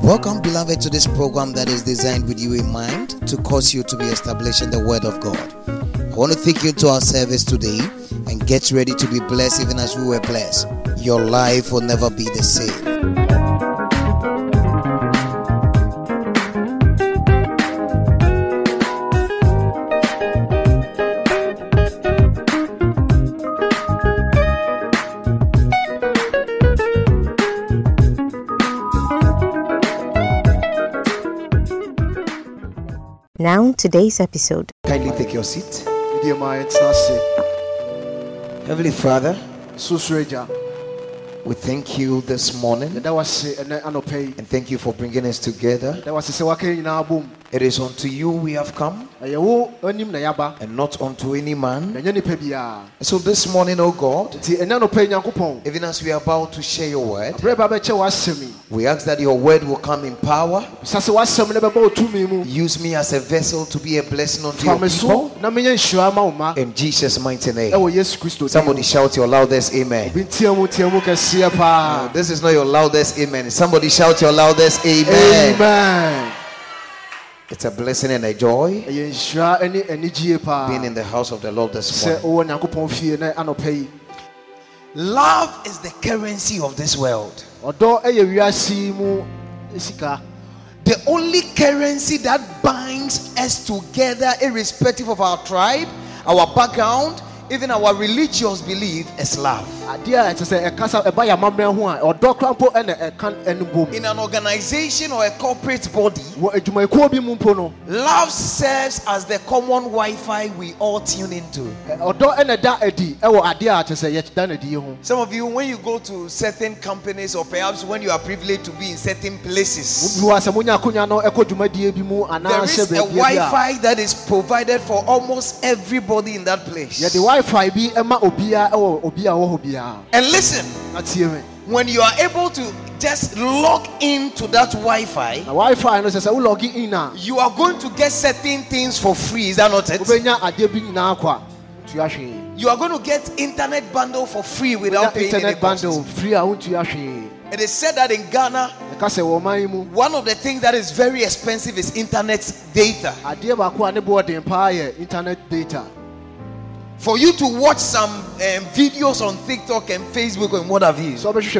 Welcome, beloved, to this program that is designed with you in mind to cause you to be established in the Word of God. I want to take you to our service today and get ready to be blessed even as we were blessed. Your life will never be the same. Now, today's episode. Kindly take your seat. Heavenly Father, we thank you this morning and thank you for bringing us together. It is unto you we have come and not unto any man. So this morning, oh God, even as we are about to share your word, we ask that your word will come in power. Use me as a vessel to be a blessing unto your people. In Jesus' mighty name. Somebody shout your loudest amen. This is not your loudest amen. Somebody shout your loudest amen. Amen. It's a blessing and a joy being in the house of the Lord this morning. Love is the currency of this world. The only currency that binds us together, irrespective of our tribe, our background, even our religious belief, is love. In an organization or a corporate body, love serves as the common Wi-Fi we all tune into. Some of you, when you go to certain companies, or perhaps when you are privileged to be in certain places, there is a Wi-Fi that is provided for almost everybody in that place. And listen, when you are able to just log into that Wi-Fi, you are going to get certain things for free. Is that not it? You are going to get internet bundle for free without paying any cost. It is said that in Ghana, one of the things that is very expensive is internet data. For you to watch some videos on TikTok and Facebook and what have you,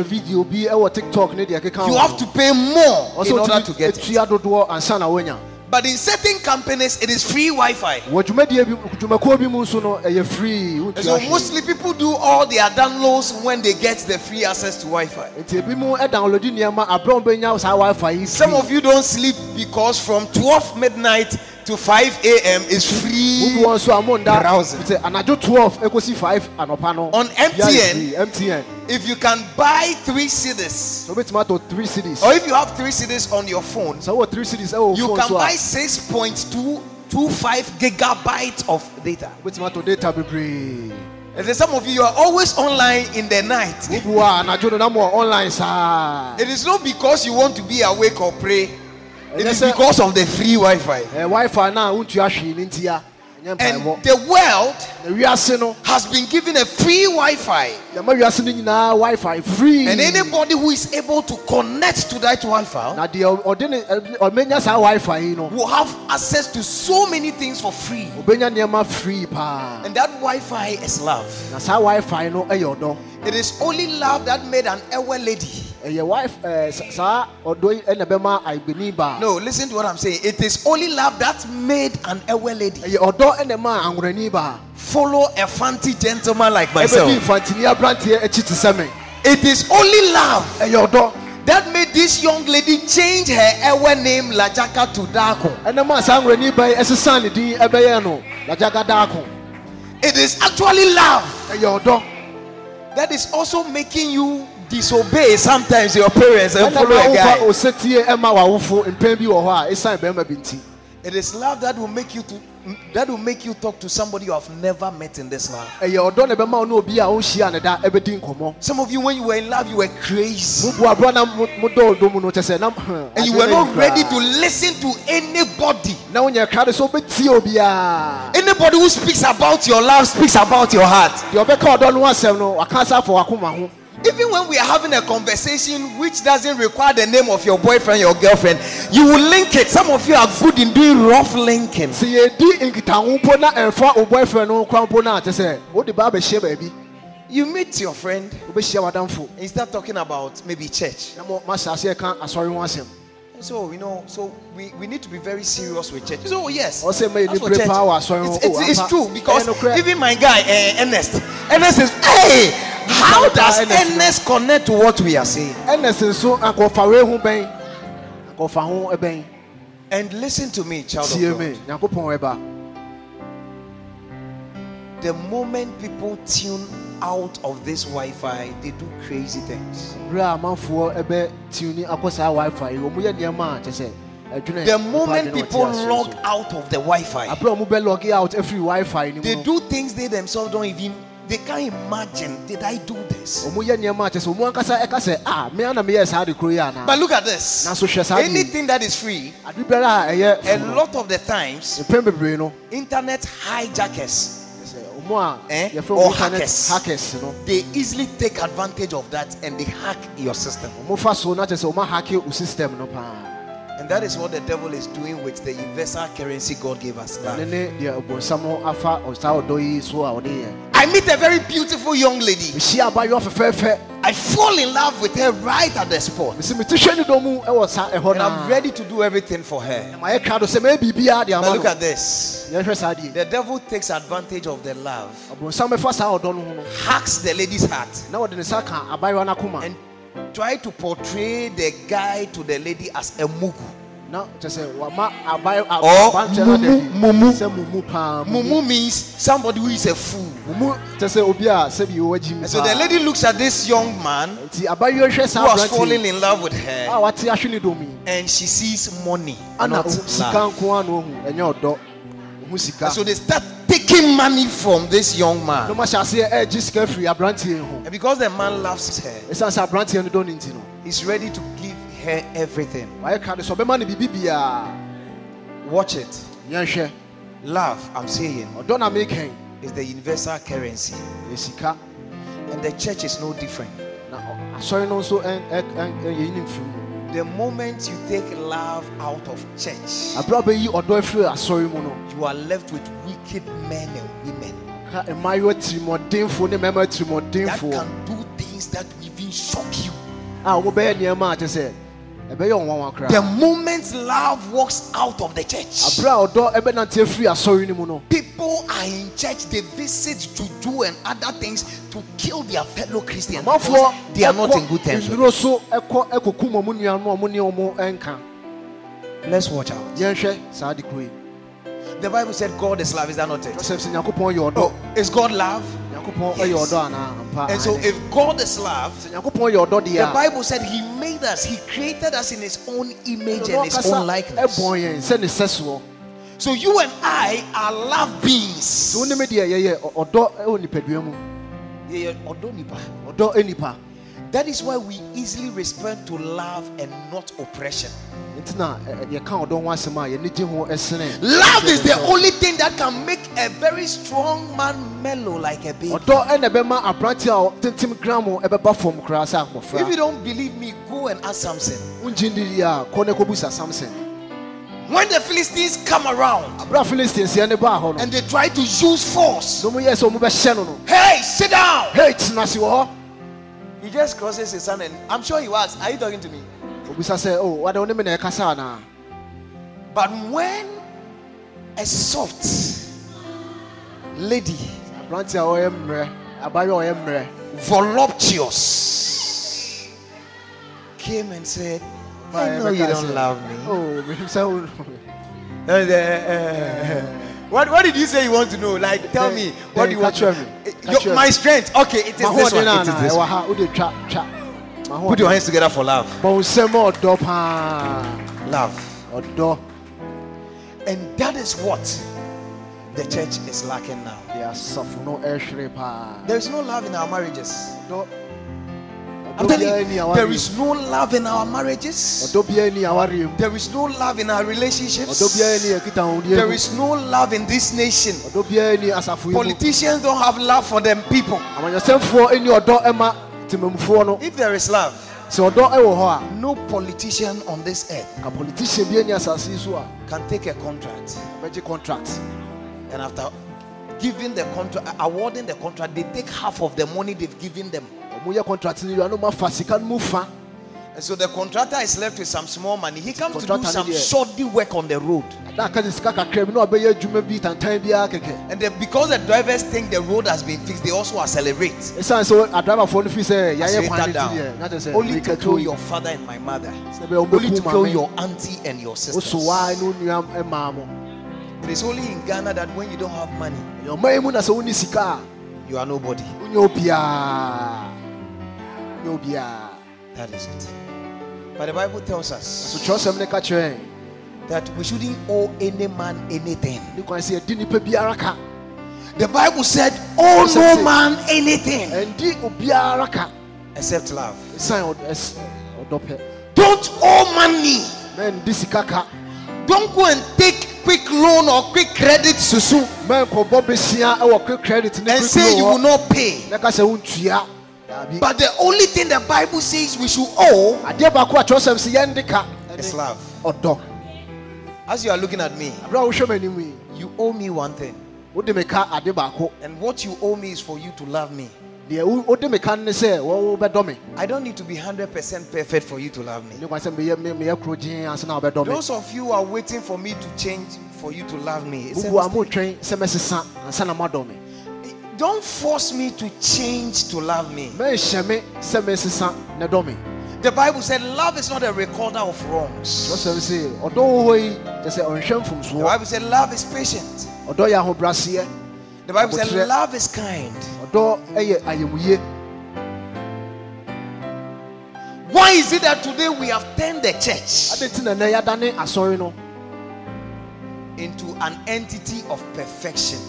you have to pay more in order to get it. But in certain companies, it is free Wi-Fi. So mostly people do all their downloads when they get the free access to Wi-Fi. Some of you don't sleep because from 12 midnight to 5 a.m. is free browsing. On MTN, if you can buy 3 CDs, or if you have 3 CDs on your phone, you can buy 6.225 gigabytes of data. And some of you are always online in the night. It is not because you want to be awake or pray. It is because of the free Wi-Fi. And the world has been given a free Wi-Fi. And anybody who is able to connect to that Wi-Fi will have access to so many things for free. And that Wi-Fi is love. It is only love that made an elder lady. No, listen to what I'm saying. It is only love that made an elder lady follow a fancy gentleman like myself. It is only love that made this young lady change her elder name Lajaka to Dako. It is actually love that is also making you disobey sometimes your parents and follow a guy. It is love that will make you talk to somebody you have never met in this life. Some of you, when you were in love, you were crazy. And you were not ready to listen to anybody. Anybody who speaks about your love speaks about your heart. even when we are having a conversation which doesn't require the name of your boyfriend, your girlfriend, you will link it. Some of you are good in doing rough linking. You meet your friend and start talking about maybe church. So, so we need to be very serious with church. So, yes, that's for church. It's true, because even my guy, Ernest is, hey, how does Ernest connect to what we are saying? And listen to me, child of God. The moment people tune out of this Wi-Fi, they do crazy things. The moment people log out of the Wi-Fi, they do things they themselves don't even, they can't imagine, did I do this? But look at this. Anything that is free, a lot of the times, internet hijackers or hackers, they easily take advantage of that and they hack your system. And that is what the devil is doing with the universal currency God gave us. I meet a very beautiful young lady. I fall in love with her right at the spot. And I'm ready to do everything for her. But look at this. The devil takes advantage of the love, hacks the lady's heart, and try to portray the guy to the lady as a mugu. Mumu means somebody who is a fool. So the lady looks at this young man who was falling in love with her, and she sees money, not love. So they start taking money from this young man. And because the man loves her, he's ready to give her everything. Watch it. Love, I'm saying, is the universal currency. And the church is no different. The moment you take love out of church, you are left with wicked men and women that can do things that will even shock you. The moment love walks out of the church, people are in church, they visit juju and other things to kill their fellow Christians because they are not in good terms with them. Let's watch out. The Bible said God is love. Is that not it? Oh, is God love? Yes. And so if God is love, the Bible said he made us, he created us in his own image and his own likeness. So you and I are love beings. That is why we easily respond to love and not oppression. Love is the only thing that can make a very strong man mellow like a baby. If you don't believe me, go and ask Samson. When the Philistines come around and they try to use force, hey, sit down. He just crosses his hand and I'm sure he was. Are you talking to me? But when a soft lady, voluptuous, came and said, I know you don't love me. What did you say you want to know? Like, tell me. What do you want to know? My strength. Okay, it is this one. It is this one. Put your hands together for love. Love. And that is what the church is lacking now. There is no love in our marriages. I'm telling you, there is no love in our marriages. There is no love in our relationships. There is no love in this nation. Politicians don't have love for them people. If there is love, no politician on this earth can take a contract. And after giving the contract, awarding the contract, they take half of the money they've given them. And so the contractor is left with some small money. He comes to do some shoddy work on the road. And because the drivers think the road has been fixed, they also accelerate. Only to kill your father and my mother. Only to kill your auntie and your sisters. It is only in Ghana that when you don't have money, you are nobody. That is it. But the Bible tells us that we shouldn't owe any man anything. The Bible said, owe no man anything except love. Don't owe money. Don't go and take quick loan or quick credit susu and say you will not pay. But the only thing the Bible says we should owe is love. As you are looking at me, you owe me one thing. And what you owe me is for you to love me. I don't need to be 100% perfect for you to love me. Those of you who are waiting for me to change for you to love me, don't force me to change to love me. The Bible said love is not a recorder of wrongs. The Bible said love is patient. The Bible said love is kind. Why is it that today we have turned the church into an entity of perfection?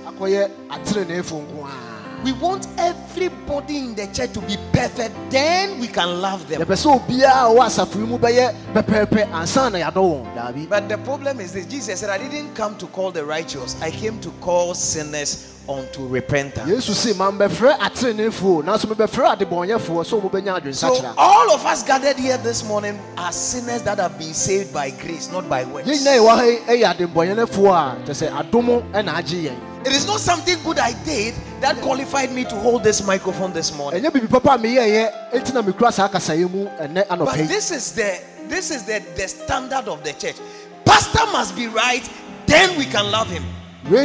We want everybody in the church to be perfect, then we can love them. But the problem is this: Jesus said, I didn't come to call the righteous, I came to call sinners unto repentance. So all of us gathered here this morning are sinners that have been saved by grace, not by works. It is not something good I did that qualified me to hold this microphone this morning. But this is the standard of the church. Pastor must be right, then we can love him. The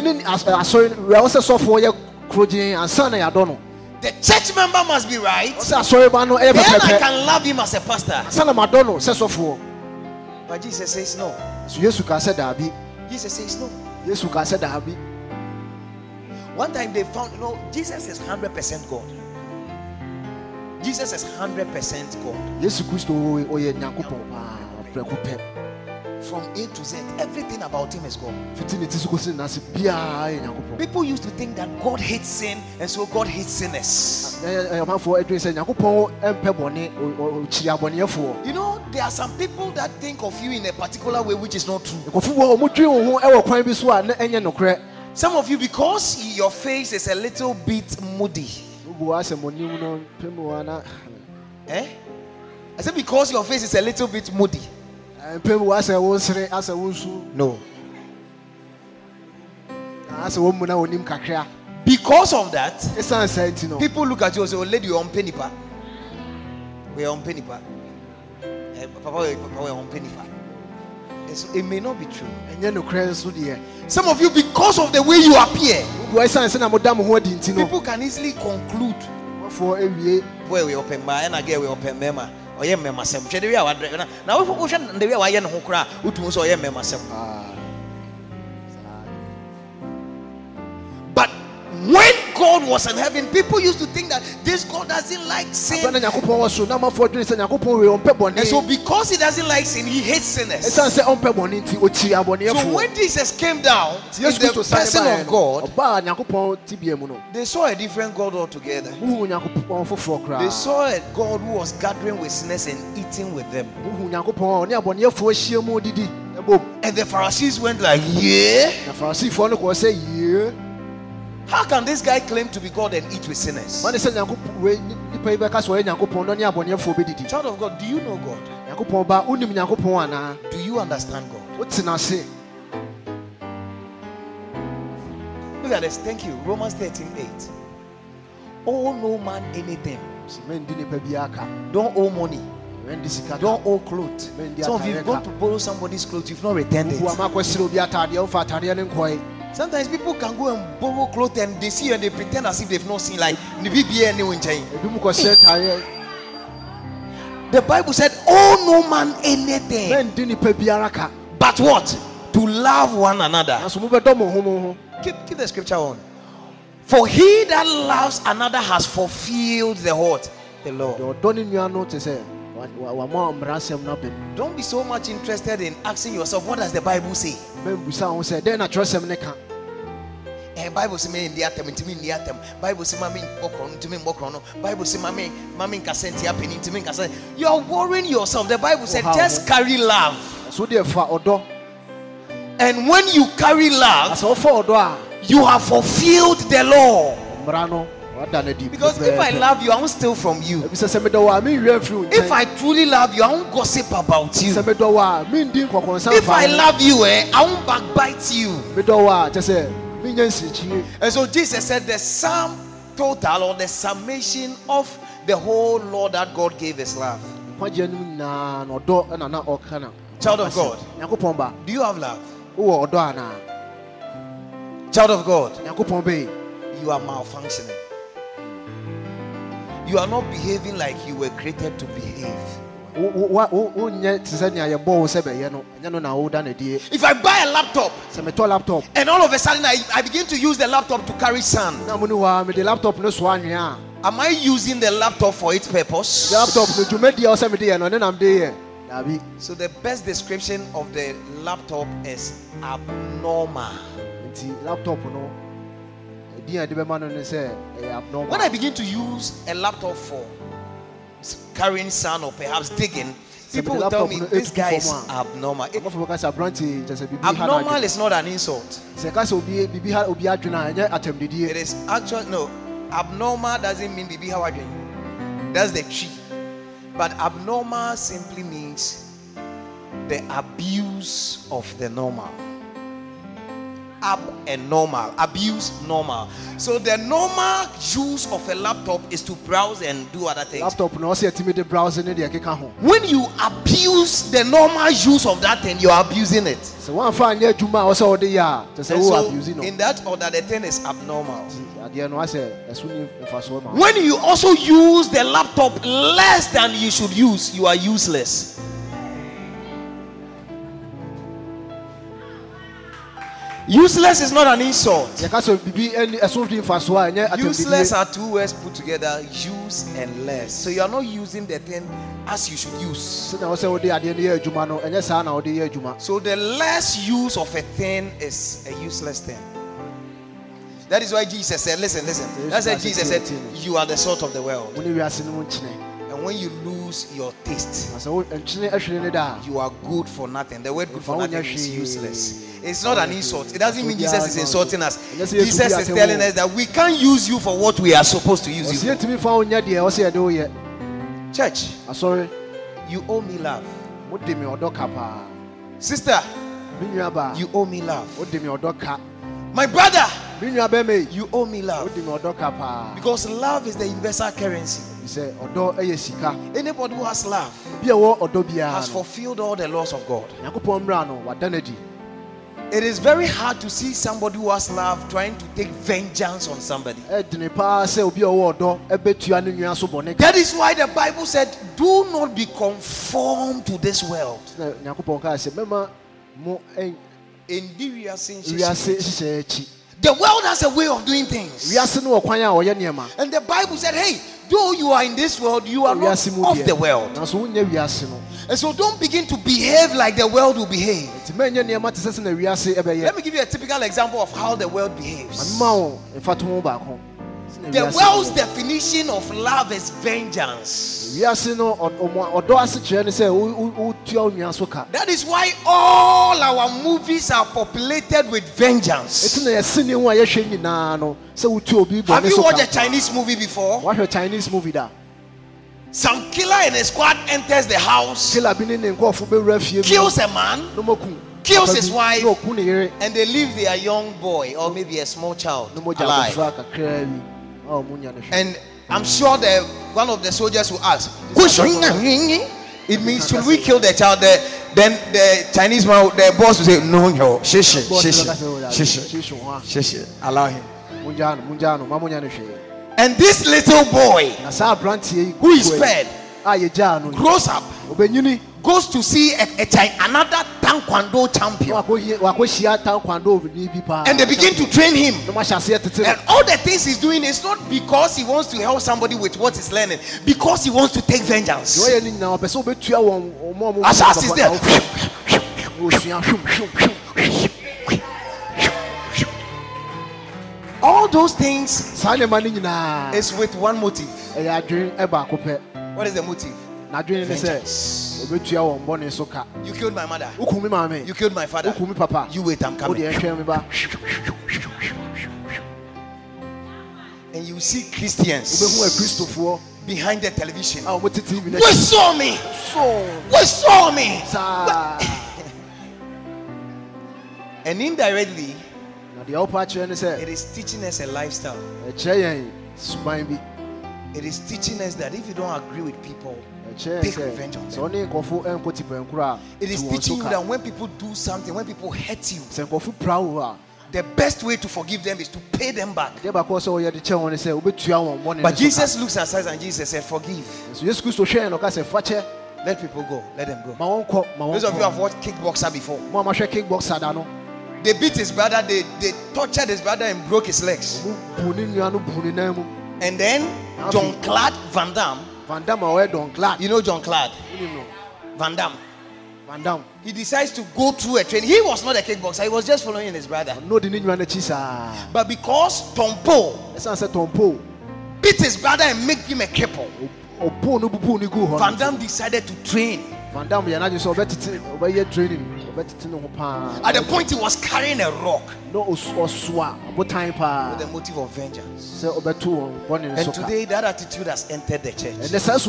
church member must be right, then I can love him as a pastor. But Jesus says no. Jesus says no. One time they found, Jesus is 100% God. Jesus is 100% God. From A to Z, everything about him is God. People used to think that God hates sin, and so God hates sinners. There are some people that think of you in a particular way which is not true. Some of you, because your face is a little bit moody. I said because your face is a little bit moody. No. Because of that, people look at you and say, oh, lady, you're on penny pa. We're on penny pa. Papa, we're on penny pa. It may not be true. Some of you, because of the way you appear, people can easily conclude. Boy, we open by and again we open mema. Or ye mema sem. Now if we should the way I know who to ye mema sem. But when God was in heaven, people used to think that this God doesn't like sin. And so because he doesn't like sin, he hates sinners. So when Jesus came down in the person of God, they saw a different God altogether. They saw a God who was gathering with sinners and eating with them. And the Pharisees went like, yeah. How can this guy claim to be God and eat with sinners? Child of God, do you know God? Do you understand God? Look at this. Thank you. Romans 13:8. Owe no man anything. Don't owe money. Don't owe clothes. Some of you have gone to borrow somebody's clothes, you've not returned it. Sometimes people can go and borrow clothes and they see you and they pretend as if they've not seen. Like the Bible said, "Oh no man anything, but what? To love one another." Keep the scripture on. For he that loves another has fulfilled the what? The law. Don't be so much interested in asking yourself, what does the Bible say? Bible say me in the atom, into me in the atom. Bible say mami okron, to me mokrono. Bible say mami kasenti happening to me kasenti. You are worrying yourself. The Bible said just carry love. And when you carry love, you have fulfilled the law. Because if I love you, I won't steal from you. If I truly love you, I won't gossip about you. If I love you, I won't backbite you. And so Jesus said the sum total or the summation of the whole law that God gave is love. Child of God, do you have love? Child of God, you are malfunctioning. You are not behaving like you were created to behave. If I buy a laptop and all of a sudden I begin to use the laptop to carry sand, am I using the laptop for its purpose? So the best description of the laptop is abnormal. When I begin to use a laptop for carrying sand or perhaps digging, people will tell me this guy is abnormal. Abnormal is not an insult. It is actually no. Abnormal doesn't mean bibi how again. That's the tree. But abnormal simply means the abuse of the normal. Ab and normal, abuse normal. So the normal use of a laptop is to browse and do other things. When you abuse the normal use of that thing, you are abusing it. And so in that order, the thing is abnormal. When you also use the laptop less than you should use, you are useless. Useless is not an insult. Useless are two words put together, use and less. So you are not using the thing as you should use. So the less use of a thing is a useless thing. That is why Jesus said, listen. That's why Jesus said, you are the salt of the world. And when you lose your taste, you are good for nothing. The word good for nothing is useless. It's not an insult. It doesn't mean Jesus is insulting us. Jesus is telling us that we can't use you for what we are supposed to use you for. Church, you owe me love. Sister, you owe me love. My brother, you owe me love. Because love is the universal currency. Anybody who has love has fulfilled all the laws of God. It is very hard to see somebody who has love trying to take vengeance on somebody. That is why the Bible said, do not be conformed to this world. The world has a way of doing things. And the Bible said, hey, though you are in this world, you are not of the world. And so don't begin to behave like the world will behave. Let me give you a typical example of how the world behaves. The world's definition of love is vengeance. That is why all our movies are populated with vengeance. Have you watched a Chinese movie before? Watch a Chinese movie da. Some killer and a squad enters the house, kills a man, kills his wife, and they leave their young boy or maybe a small child alive. And I'm sure that one of the soldiers will ask, it means should we kill the child? Then the Chinese man, the boss will say, no, shishi, allow him. And this little boy who is spared grows up, goes to see another taekwondo champion, and they begin to train him. And all the things he's doing is not because he wants to help somebody with what he's learning, because he wants to take vengeance. Asas is there. All those things is with one motive. What is the motive? Vengeance. You killed my mother. You killed my father. You wait, I'm coming. And you see Christians behind the television. We saw me. We saw me. And indirectly, it is teaching us a lifestyle. It is teaching us that if you don't agree with people, take revenge on them. It is teaching you that when people do something, when people hurt you, the best way to forgive them is to pay them back. But Jesus looks at us and Jesus said, forgive. Let people go. Let them go. Those of you who have watched Kickboxer before, they beat his brother, they tortured his brother and broke his legs. And then Jean-Claude Van Damme. You know Jean-Claude Van Damme. He decides to go through a training. He was not a kickboxer, he was just following his brother. But because Tompo beat his brother and make him a cripple, Van Damme decided to train. At the point he was carrying a rock with the motive of vengeance. And today that attitude has entered the church.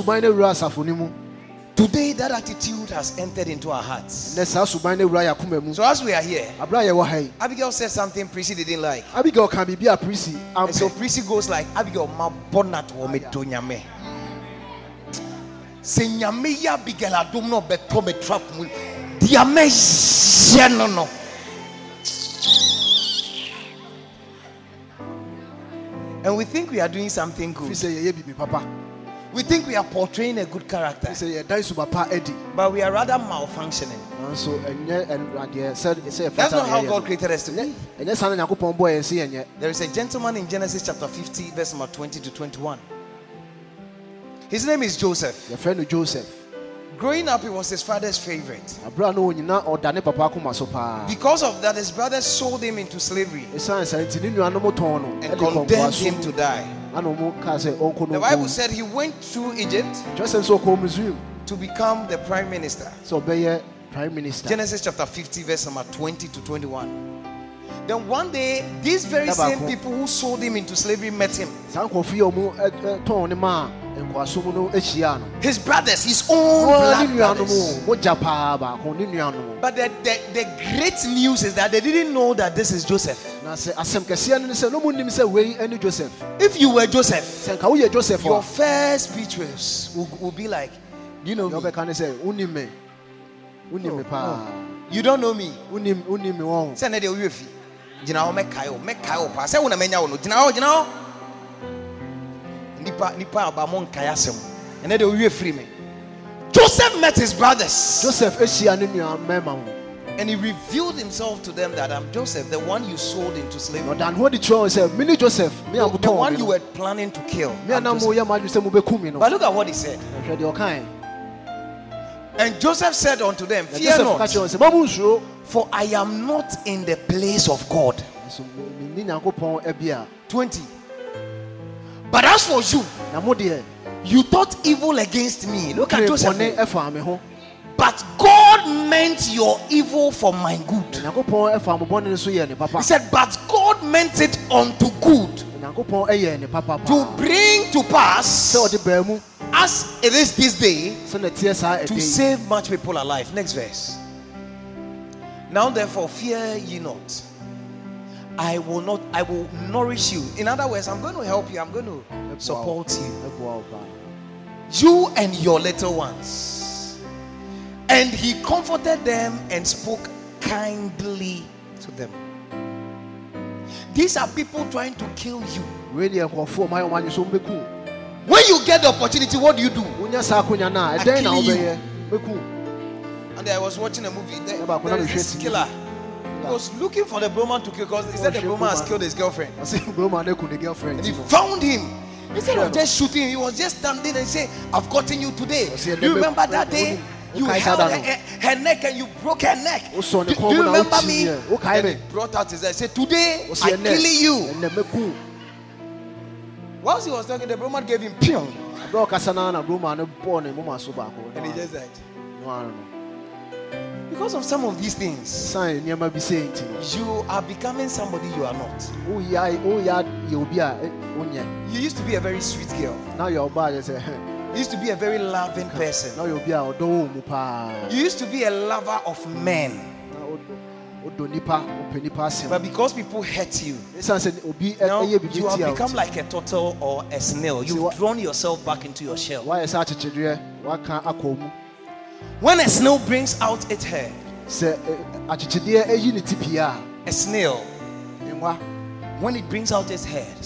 Today that attitude has entered into our hearts. So as we are here, Abigail said something Prissy didn't like. And so Prissy goes like, Abigail, ma bonat wo me to nyame. Se nyame ya Abigail adom no beto me trap mu. Diame no. And we think we are doing something good. We think we are portraying a good character, but we are rather malfunctioning. That's not how God created us to be. There is a gentleman in Genesis chapter 50, verse number 20 to 21. His name is Joseph. Growing up, he was his father's favorite. Because of that, his brothers sold him into slavery and condemned him to die. The Bible said he went through Egypt to become the prime minister. Genesis chapter 50, verse number 20 to 21. Then one day, these very same people who sold him into slavery met him. His brothers, his own blood brothers. But the great news is that they didn't know that this is Joseph. If you were Joseph, your first speech will be like, do you know me? You don't know me. And then they will free me. Joseph met his brothers. And he revealed himself to them that I'm Joseph, the one you sold into slavery. The one you were planning to kill. But look at what he said. And Joseph said unto them, fear not, for I am not in the place of God. 20. But as for you, you thought evil against me. Look at Joseph. But God meant your evil for my good. He said, but God meant it unto good, to bring to pass, as it is this day, to save much people alive. Next verse. Now therefore fear ye not. I will nourish you. In other words, I'm going to help you. I'm going to support you. You and your little ones. And he comforted them and spoke kindly to them. These are people trying to kill you. When you get the opportunity, what do you do? I kill you. And I was watching a movie. There is this killer. He was looking for the Brahman to kill because he said the Brahman has killed his girlfriend. And he found him. Instead of just shooting, he was just standing and saying, I've gotten you today. Do you remember that day? You held her neck and you broke her neck. Do you remember me? And he brought out his head and said, today I kill you. Whilst he was talking, the Brahman gave him pion. And he just died. Because of some of these things, you are becoming somebody you are not. You used to be a very sweet girl. Now you're bad. You used to be a very loving person. You used to be a lover of men. But because people hurt you, now you have become like a turtle or a snail. You've drawn yourself back into your shell. When a snail brings out its head, a snail, when it brings out its head,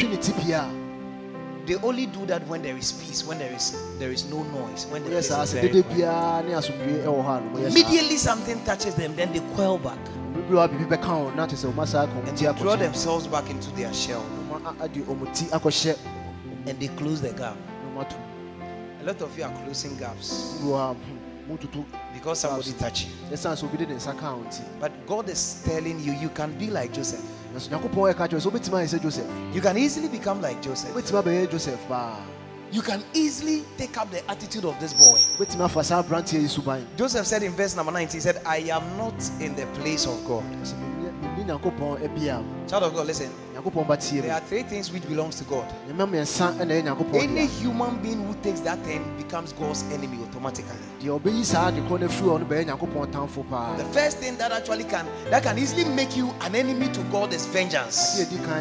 they only do that when there is peace, when there is no noise, when there is very quiet. Immediately something touches them, then they coil back and they draw themselves back into their shell and they close the gap. A lot of you are closing gaps because somebody touched you. But God is telling you, you can be like Joseph. You can easily become like Joseph. You can easily take up the attitude of this boy. Joseph said in verse number 19, he said, I am not in the place of God. Child of God, listen. There are three things which belongs to God. Any human being who takes that thing becomes God's enemy automatically. The first thing that actually can easily make you an enemy to God is vengeance.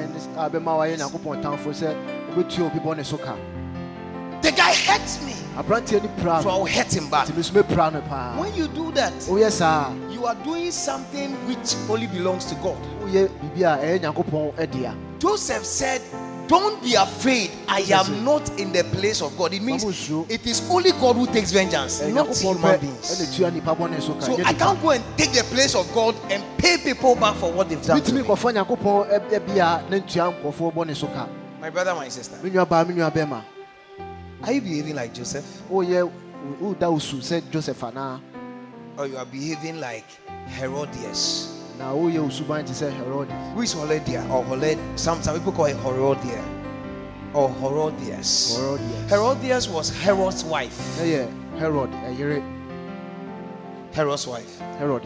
The guy hurts me, so I'll hurt him back. When you do that, you are doing something which only belongs to God. Joseph said, don't be afraid, I am not in the place of God. It means it is only God who takes vengeance, not human beings. So I can't go and take the place of God and pay people back for what they've done to me. My brother, my sister, are you behaving like Joseph? Or you are behaving like Herodias? Who is Herodias? Or some people call it Herodias or Herodias. Herodias was Herod's wife. Herod's wife.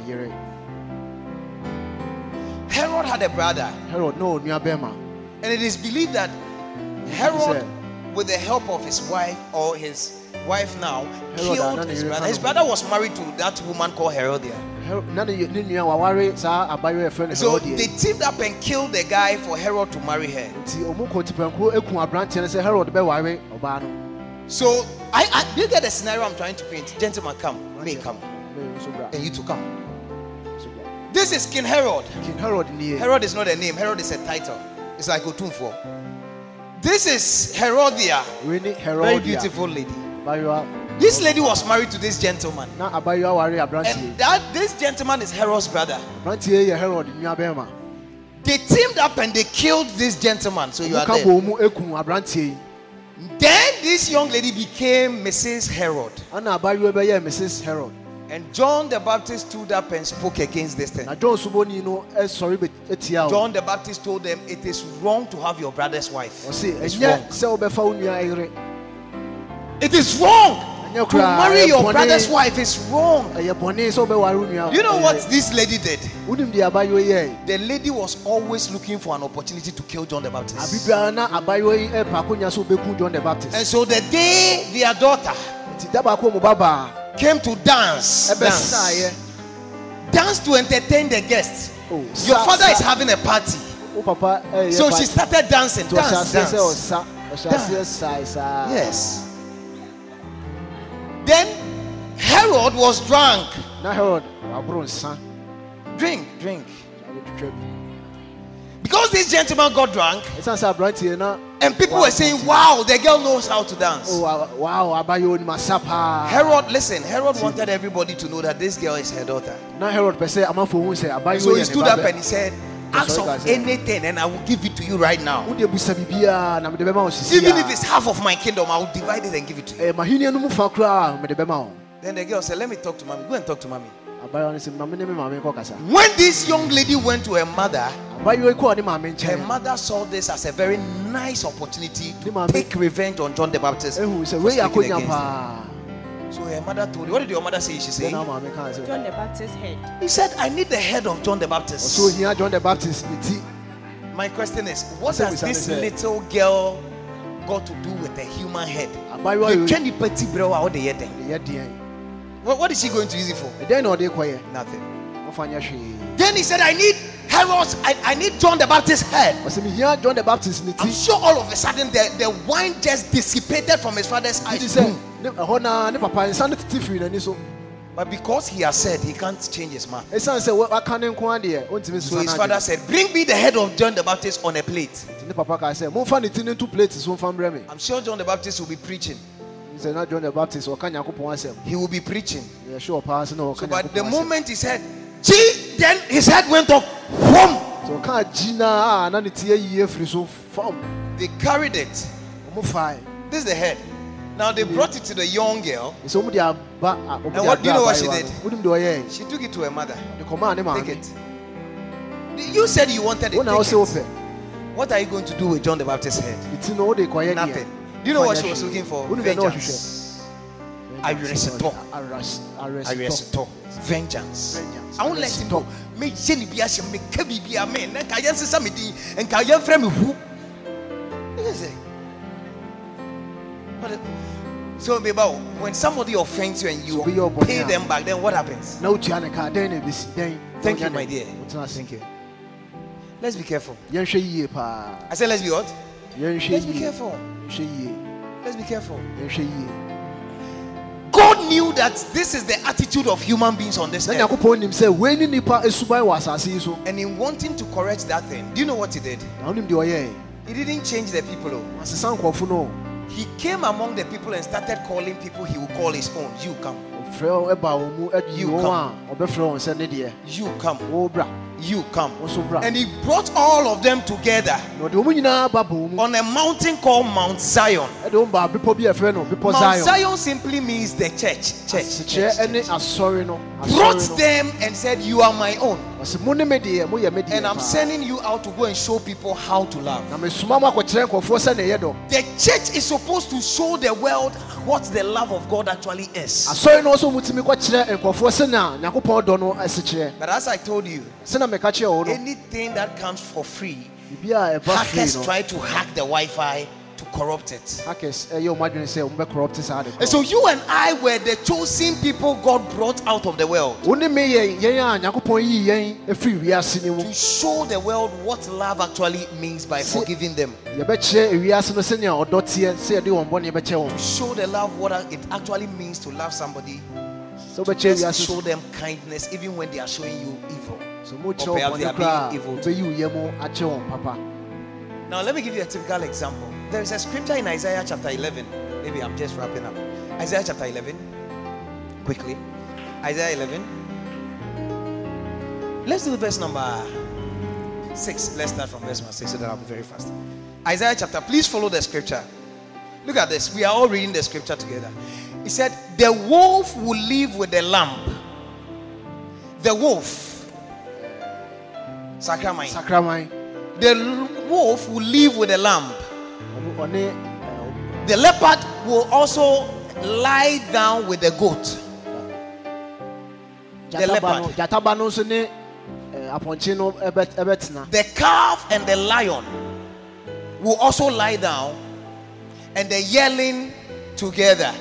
Herod had a brother. And it is believed that Herod, with the help of his wife or his wife now, killed his brother. His brother was married to that woman called Herodias. So they teamed up and killed the guy for Herod to marry her. So do you get the scenario I'm trying to paint? Gentlemen, come, may come, and you to come. This is King Herod. Herod is not a name. Herod is a title. It's like Otunfo. This is Herodia, very beautiful lady. This lady was married to this gentleman, and this gentleman is Herod's brother. They teamed up and they killed this gentleman. So you are there. Then this young lady became Mrs. Herod. And John the Baptist stood up and spoke against this thing. John the Baptist told them, it is wrong to have your brother's wife. It's wrong. It is wrong. To marry your brother's wife is wrong. You know what this lady did? The lady was always looking for an opportunity to kill John the Baptist. And so the day their daughter came to dance to entertain the guests. Your father is having a party. So she started dancing. Dance. Yes. Then Herod was drunk. Drink. Because this gentleman got drunk, and people were saying, wow, the girl knows how to dance. Herod wanted everybody to know that this girl is her daughter. So he stood up and he said, ask of anything and I will give it to you right now. Even if it's half of my kingdom, I will divide it and give it to you. Then the girl said, let me talk to mommy. Go and talk to mommy. When this young lady went to her mother saw this as a very nice opportunity to take revenge on John the Baptist. So her mother told her, what did your mother say? She said, John the Baptist's head. He said, I need the head of John the Baptist. My question is, what has this little girl got to do with a human head? What is she going to use it for? Nothing. Then he said, I need Herod, I need John the Baptist's head. I'm sure all of a sudden the wine just dissipated from his father's eyes. But because he has said he can't change his mouth, so his father said, bring me the head of John the Baptist on a plate. I'm sure John the Baptist will be preaching. He will be preaching. So, but the moment he said, gee, then his head went off. They carried it. This is the head. Now they brought it to the young girl. And what do you know what she did? She took it to her mother. Take it. You said you wanted it. Take it. What are you going to do with John the Baptist's head? Nothing. Do you know what she was looking for? Vengeance. Vengeance. I won't let him go. Me Jenny Biash, me Kabi Bia men, and Kayan Samidi, and Kayan Frame who? So, when somebody offends you and you pay them back, then what happens? Thank you, my dear. Thank you. Let's be careful. I said, let's be what? Let's be careful. Let's be careful. God knew that this is the attitude of human beings on this earth. And in wanting to correct that thing, do you know what he did? He didn't change the people. He came among the people and started calling people he would call his own. You come. You come. You come. And he brought all of them together on a mountain called Mount Zion. Mount Zion simply means the church. Brought them and said, you are my own. And I'm sending you out to go and show people how to love. The church is supposed to show the world what the love of God actually is. But as I told you, anything that comes for free, hackers try to hack the Wi-Fi to corrupt it. And so you and I were the chosen people God brought out of the world to show the world what love actually means by forgiving them. To show the love what it actually means to love somebody. Just show them kindness even when they are showing you evil. Or perhaps they are being evil to you. Now let me give you a typical example. There is a scripture in Isaiah chapter 11. Maybe I'm just wrapping up. Isaiah chapter 11. Quickly. Isaiah 11. Let's do verse number 6. Let's start from verse number 6 so that I'll be very fast. Isaiah chapter. Please follow the scripture. Look at this. We are all reading the scripture together. He said, the wolf will live with the lamb, the wolf, Sakramai. Sakramai. The wolf will live with the lamb. The leopard will also lie down with the goat. The leopard. The calf and the lion will also lie down and they're yelling together.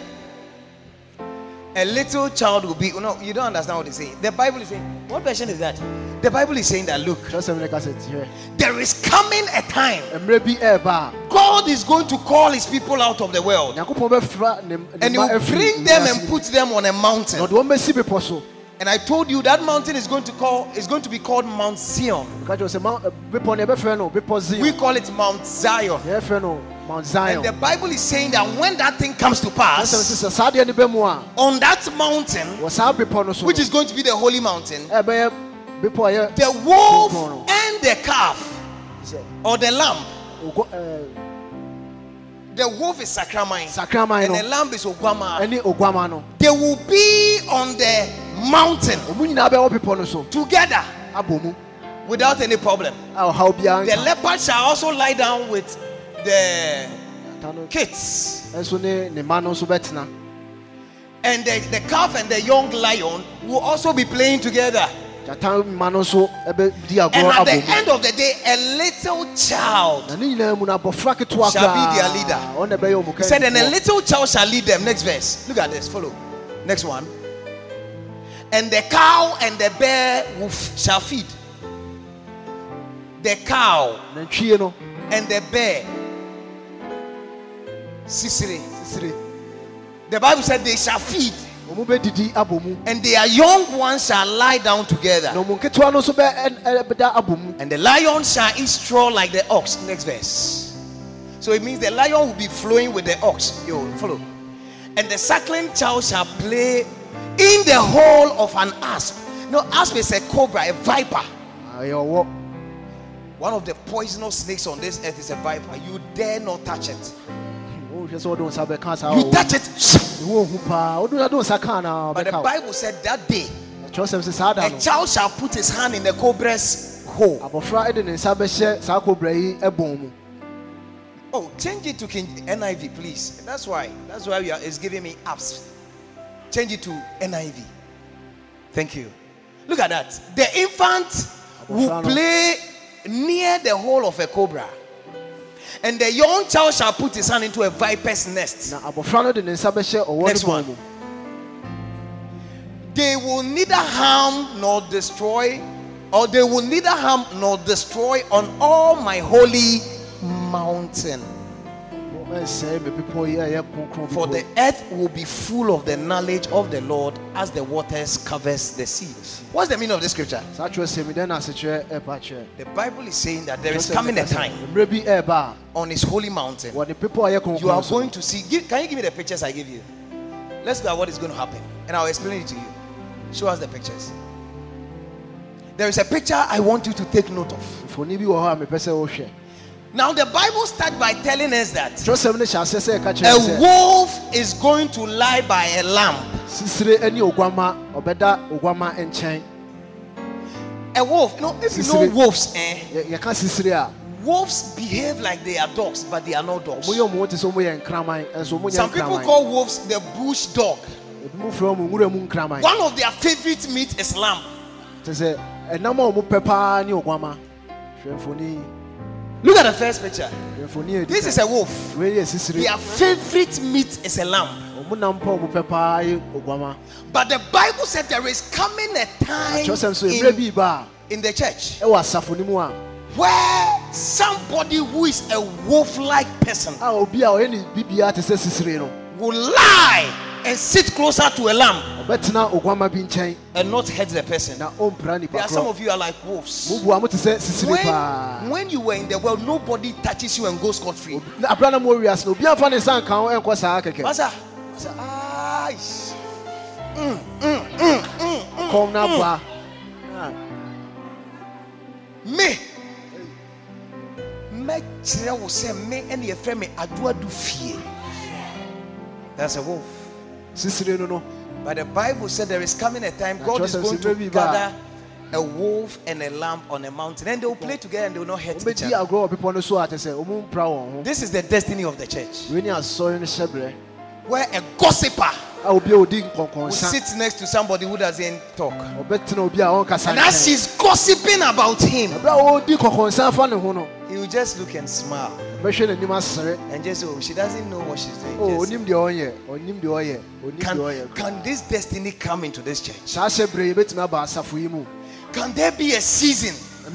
A little child will be. No, you don't understand what it's saying. The Bible is saying. What version is that? The Bible is saying that look, there is coming a time God is going to call his people out of the world, and he will bring them and put them on a mountain. And I told you that mountain is going to be called Mount Zion. We call it Mount Zion. And the Bible is saying that when that thing comes to pass, on that mountain, which is going to be the holy mountain, the wolf and the calf, or the lamb, the wolf is Sakramai, and the lamb is Ogwama. They will be on the mountain together without any problem. The leopard shall also lie down with the kids, and the calf and the young lion will also be playing together. And at the end of the day, a little child shall be their leader. He said, and a little child shall lead them. Next verse. Look at this. Follow. Next one. And the cow and the bear shall feed. The cow and the bear. Sisri. The Bible said they shall feed. And their young ones shall lie down together. And the lion shall eat straw like the ox. Next verse. So it means the lion will be flowing with the ox. Yo, follow. And the suckling child shall play in the hole of an asp. No, asp is a cobra, a viper. One of the poisonous snakes on this earth is a viper. You dare not touch it. You touch it. But the Bible said that day a child shall put his hand in the cobra's hole. Oh, change it to NIV, please. That's why it's giving me apps. Change it to NIV. Thank you. Look at that. The infant will play near the hole of a cobra, and the young child shall put his hand into a viper's nest. Next one. They will neither harm nor destroy, on all my holy mountain. For the earth will be full of the knowledge of the Lord as the waters covers the sea. What's the meaning of this scripture? The Bible is saying that there is coming a time on his holy mountain. You are going to see. Can you give me the pictures I give you? Let's look at what is going to happen, and I'll explain it to you. Show us the pictures. There is a picture I want you to take note of. Now the Bible starts by telling us that a wolf is going to lie by a lamb. A wolf, if you know wolves, wolves behave like they are dogs, but they are not dogs. Some people call wolves the bush dog. One of their favorite meat is lamb. Look at the first picture. This is a wolf. Their favorite meat is a lamb. But the Bible said there is coming a time in the church where somebody who is a wolf-like person will lie and sit closer to a lamb and not hurt the person. There are some of you are like wolves. When you were in the world, nobody touches you and goes scot-free. Me will say me and your friend me adua do fear. That's a wolf. But But the Bible said there is coming a time God is going to gather a wolf and a lamb on a mountain, and they will play together and they will not hurt each other. This is the destiny of the church, where a gossiper will sit next to somebody who doesn't talk, and as she's gossiping about him, he will just look and smile and just say, oh, she doesn't know what she's doing. Can this destiny come into this church? Can there be a season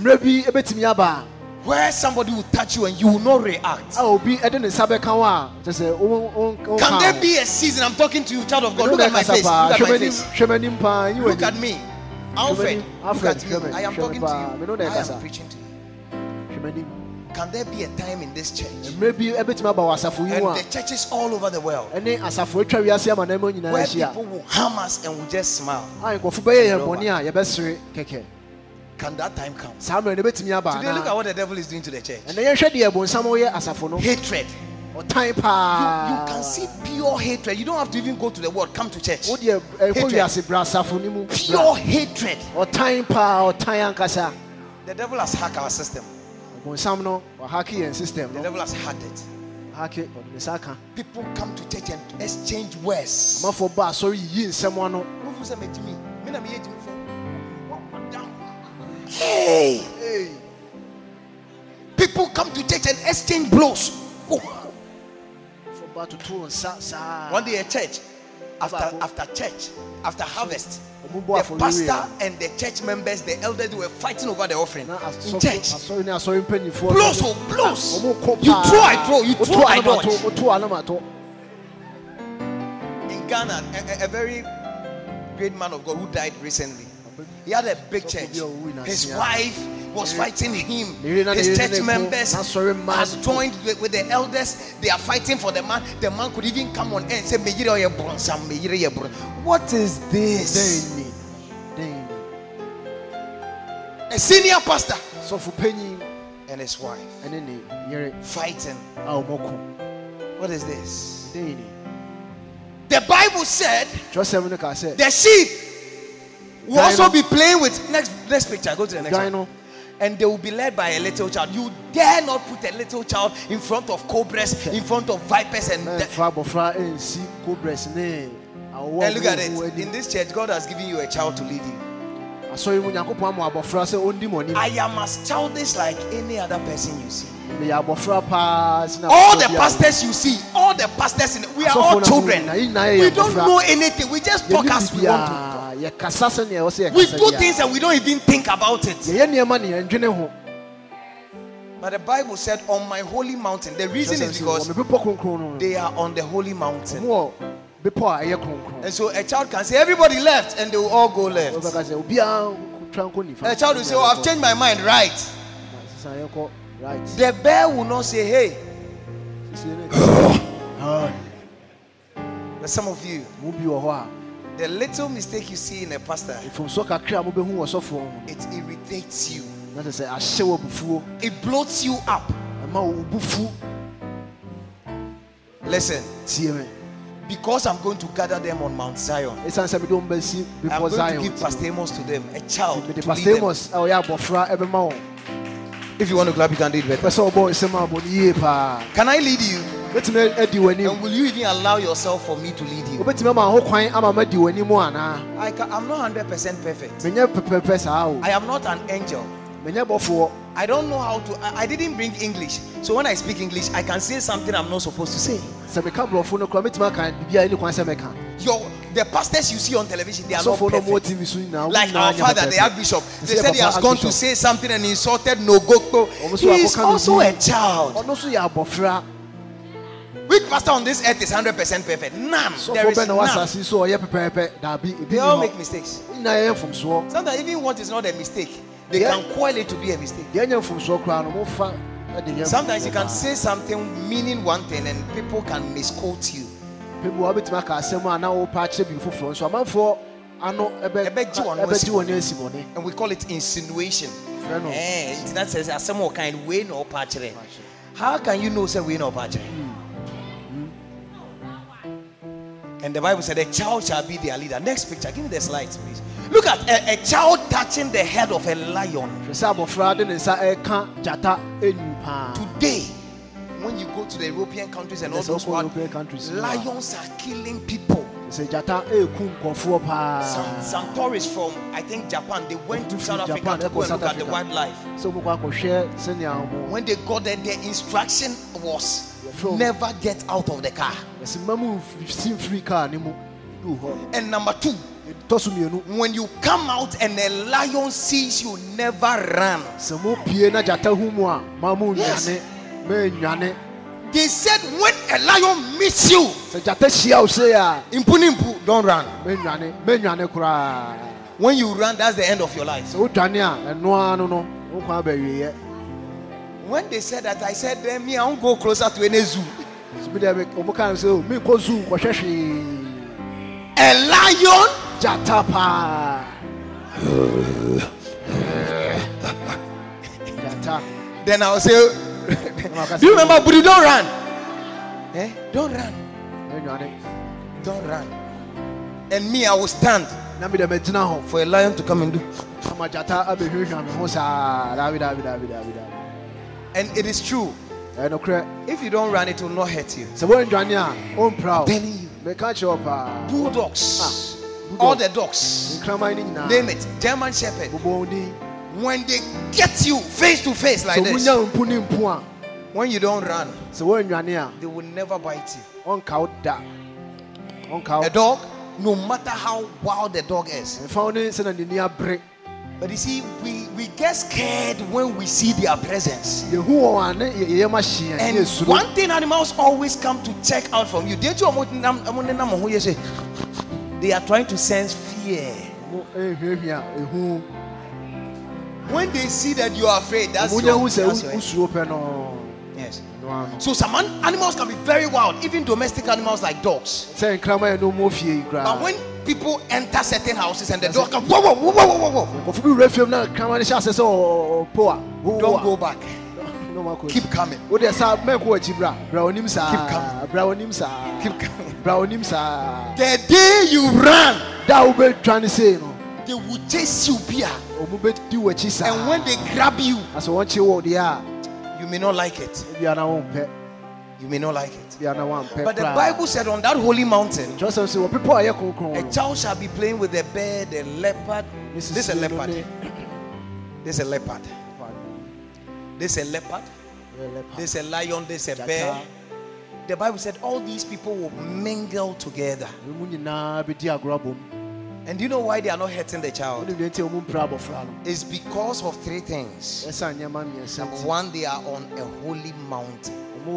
where somebody will touch you and you will not react? Can there be a season? I'm talking to you, child of God. Look at my face. Look at my face. Look at me. Alfred, look at me. I am talking to you. I am preaching to you. Can there be a time in this church, and the churches all over the world, where people will harm us and will just smile? Can that time come? Today, look at what the devil is doing to the church. Hatred. You can see pure hatred. You don't have to even go to the world. Come to church. Hatred. Pure hatred. The devil has hacked our system. The devil has hacked it. People come to church and exchange words. Hey. People come to church and exchange blows. Oh. One day a church, after church, after harvest, the pastor and the church members, the elders, were fighting over the offering in church. Blows. You throw, I throw. You throw, I dodge. In Ghana, a very great man of God who died recently. He had a big church. His wife was fighting him. His church members has joined with the elders. They are fighting for the man. The man could even come on and say, what is this? A senior pastor and his wife fighting. What is this? The Bible said the sheep will also be playing with next picture. Go to the next one. And they will be led by a little child. You dare not put a little child in front of cobras, in front of vipers and look at it. In this church, God has given you a child to lead you. I am as childish like any other person you see. All the pastors you see, all the pastors we are all children. We don't know anything. We just talk as we want to. We do things and we don't even think about it. But the Bible said, on my holy mountain. The reason is because they are on the holy mountain. And so a child can say, everybody left, and they will all go left. And a child will say, oh, I've changed my mind, right? The bear will not say, hey. But some of you, the little mistake you see in a pastor, it irritates you. It bloats you up. Listen, because I'm going to gather them on Mount Zion, I'm going to give Pastor Amos to them, a child to lead them. If you want to clap, you can do it better. Can I lead you? And will you even allow yourself for me to lead you? I'm not 100% perfect. I am not an angel. I don't know how to. I didn't bring English. So when I speak English, I can say something I'm not supposed to say. The pastors you see on television, they are not perfect. Like our father, the Archbishop, they said he has gone to say something and insulted Nogokpo. He is also a child. Which pastor on this earth is 100% perfect? None. There is none. They all make mistakes. Sometimes even what is not a mistake, they can coil it to be a mistake. Sometimes you can say something meaning one thing and people can misquote you. And we call it insinuation. That says some kind way no patchere. How can you know say we no patchere? And the Bible said a child shall be their leader. Next picture, give me the slides, please. Look at a child touching the head of a lion. Today, when you go to the European countries and all those countries, lions are killing people. Some tourists from, I think, Japan, they went to South Africa to go and look at the wildlife. When they got there, the instruction was never get out of the car. And number 2, when you come out and a lion sees you, never run. Yes. They said when a lion meets you, don't run. When you run, that's the end of your life. When they said that, I said, me, I won't go closer to any zoo. A lion? Then I'll say, do you remember, Buddy, don't run. Don't run. Don't run. And me, I will stand for a lion to come and do. And it is true. If you don't run, it will not hurt you. I'm telling you. Bulldogs. All the dogs. Name it. German Shepherd. When they get you face to face like this, when you don't run, they will never bite you. A dog, no matter how wild the dog is. But you see, we get scared when we see their presence. And one thing animals always come to check out from you. They are trying to sense fear. When they see that you are afraid, that's your yes. So some animals can be very wild, even domestic animals like dogs. But when people enter certain houses and the dog comes, whoa, whoa, whoa, whoa, whoa, whoa. Don't go back. Keep coming. Keep coming. Keep coming. The day you run, they will chase you, Pia. And when they grab you, you may not like it. You may not like it. But the Bible said on that holy mountain, a child shall be playing with a bear, a leopard. This is a leopard. This is a leopard. This is a leopard. This is a lion. This is a bear. The Bible said all these people will mingle together. And do you know why they are not hurting the child? It's because of 3 things. Number 1, they are on a holy mountain.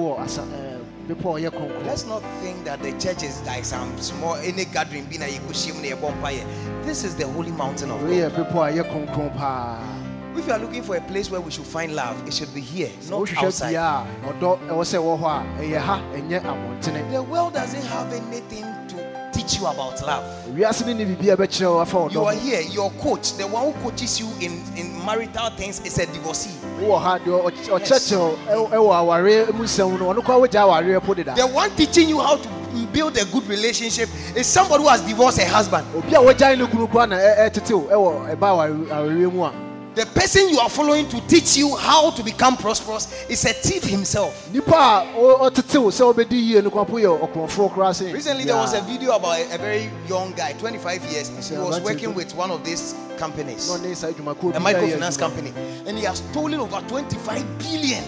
Let's not think that the church is like some small any gathering. This is the holy mountain of God. If you are looking for a place where we should find love, it should be here, not outside. The world doesn't have anything to teach you about love. You are here, your coach, the one who coaches you in marital things, is a divorcee. Yes. The one teaching you how to build a good relationship is somebody who has divorced a husband. The person you are following to teach you how to become prosperous is a thief himself. Recently, there was a video about a very young guy, 25 years. He was working with one of these companies, a microfinance company, and he has stolen over 25 billion.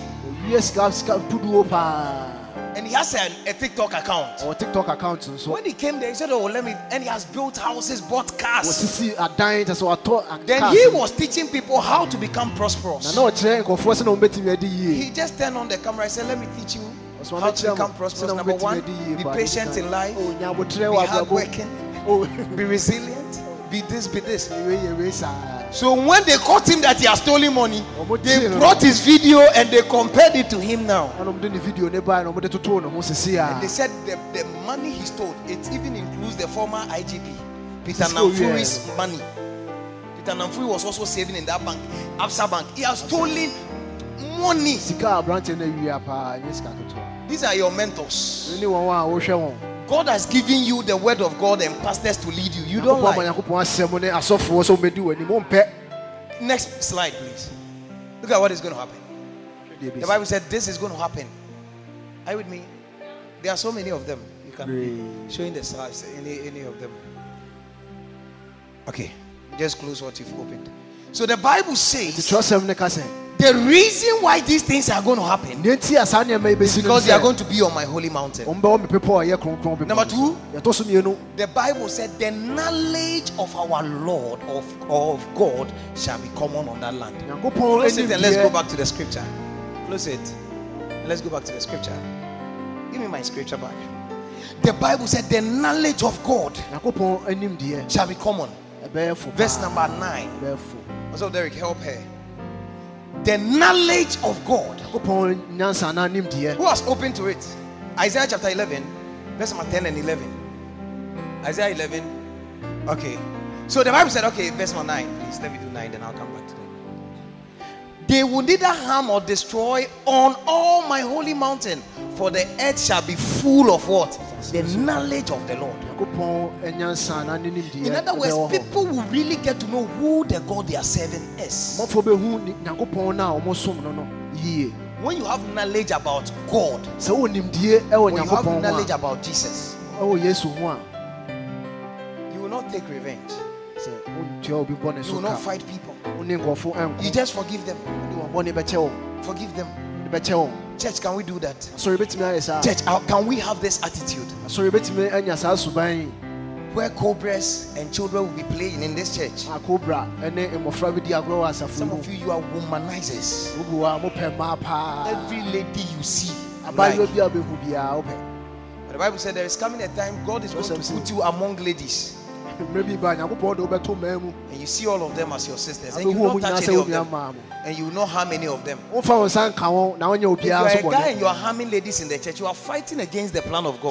And he has a TikTok account. When he came there, he said, and he has built houses, bought cars. Then he was teaching people how to become prosperous. He just turned on the camera and said, let me teach you how to become prosperous. Number 1, be patient in life, be hardworking, be resilient, be this, be this. So when they caught him that he has stolen money, they brought his video and they compared it to him now. And they said the money he stole, it even includes the former IGP, Peter Namfuri's money. Peter Namfuri was also saving in that bank, Absa Bank. He has stolen money. These are your mentors. God has given you the word of God and pastors to lead you. You don't like. Next slide, please. Look at what is going to happen. The Bible said this is going to happen. Are you with me? There are so many of them. You can be showing the slides, any of them. Okay, just close what you've opened. So the Bible says the reason why these things are going to happen is because they are going to be on my holy mountain. Number 2, the Bible said the knowledge of our Lord, of God, shall be common on that land. Close it and let's go back to the scripture. Close it. Let's go back to the scripture. Give me my scripture back. The Bible said the knowledge of God shall be common. Verse number 9. Also, Derek, help her. The knowledge of God. Who has opened to it? Isaiah chapter 11, verse number 10 and 11. Isaiah 11. Okay. So the Bible said, okay, verse number 9. Please, let me do 9, then I'll come back to them. They will neither harm or destroy on all my holy mountain, for the earth shall be full of what? The knowledge of the Lord. In other words, people will really get to know who the God they are serving is. When you have knowledge about God, when you have knowledge about Jesus, you will not take revenge. You will not fight people. You just forgive them. Forgive them. Church, can we do that? Church, can we have this attitude? Where cobras and children will be playing in this church. Some of you are womanizers. Every lady you see, like. The Bible said there is coming a time God is going to put you among ladies. And you see all of them as your sisters, and you will not touch any of them, and you will not harm any of them. If you are a guy and you are harming ladies in the church, you are fighting against the plan of God.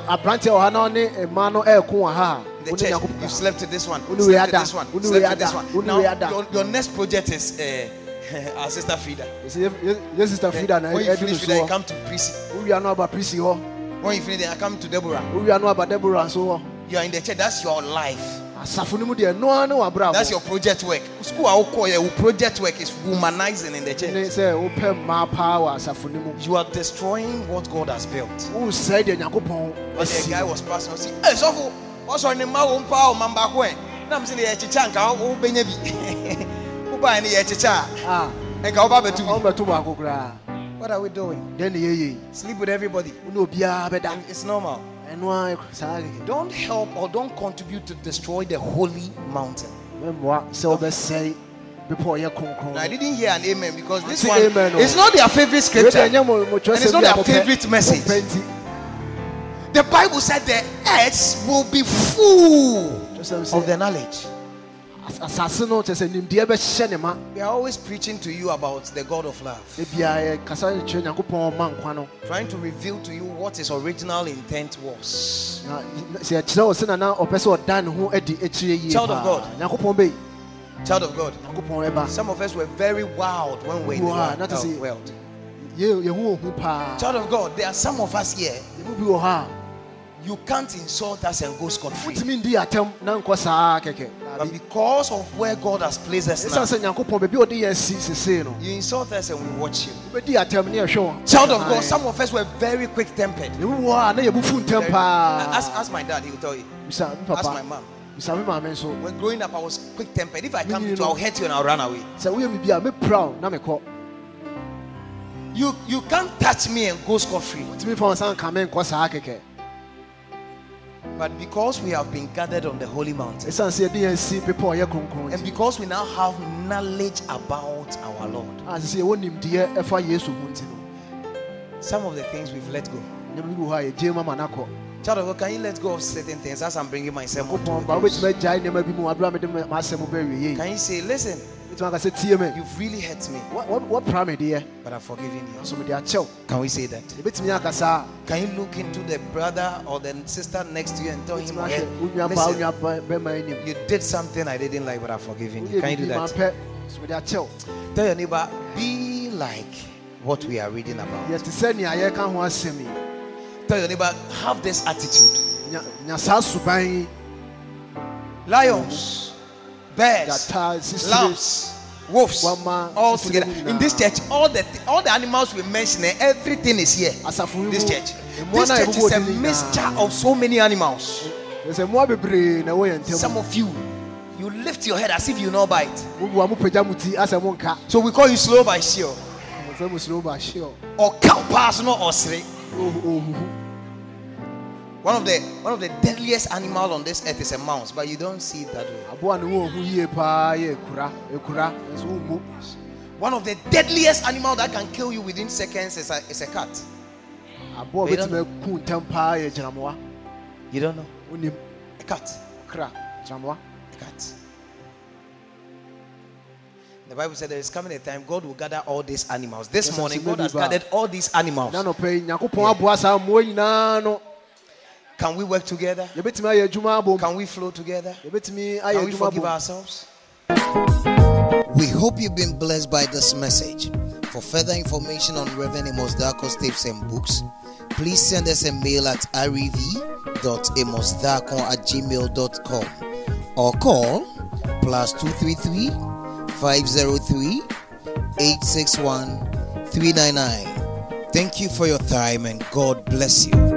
The church, you slept with this one, slept with this one, slept with this one. Now your next project is our sister Frida. When you finish Frida, you come to Prissy. When you finish, then I come to Deborah. You are in the church, that's your life. That's your project work. School project work is womanizing in the church. You are destroying what God has built. When the guy was passing, he said, hey, so what's on the mountain? I'm saying, what are we doing? Sleep with everybody. It's normal. Don't help or don't contribute to destroy the holy mountain. Now, I didn't hear an amen because this one is not their favorite scripture and it's not their favorite message. The Bible said the earth will be full of the knowledge. We are always preaching to you about the God of love, trying to reveal to you what his original intent was. Child of God. Child of God. Some of us were very wild when we were in the world. Child of God, there are some of us here. You can't insult us and go scot-free. But because of where God has placed us now, you insult us and we watch you. Child of God, some of us were very quick-tempered. Ask my dad, he will tell you. Ask my mom. When growing up, I was quick-tempered. If I come to you, I'll hurt you and I'll run away. You can't touch me and go scot-free. But because we have been gathered on the holy mountain, and because we now have knowledge about our Lord, some of the things we've let go. Child of God, can you let go of certain things as I'm bringing myself on? Can you say, listen, you've really hurt me, but I've forgiven you? Can we say that? Can you look into the brother or the sister next to you and tell him, listen, you did something I didn't like, but I've forgiven you? Can you do that? Tell your neighbor, be like what we are reading about. Tell your neighbor, have this attitude. Lions, bears, lambs, wolves, all together. In this church, all the animals we mention, everything is here. This church. This church is a mixture of so many animals. Some of you lift your head as if you know bite. So we call you slow by sure. Or cow pass no or slay. One of the deadliest animals on this earth is a mouse, but you don't see it that way. One of the deadliest animals that can kill you within seconds is a cat. You don't know? A cat. A cat. The Bible said there is coming a time God will gather all these animals. This morning, God has gathered all these animals. Yeah. Can we work together? Can we flow together? Can we forgive ourselves? We hope you've been blessed by this message. For further information on Reverend Amos Darko's tapes and books, please send us a mail at rev.amosdarko@gmail.com or call +233 503 861 399. Thank you for your time and God bless you.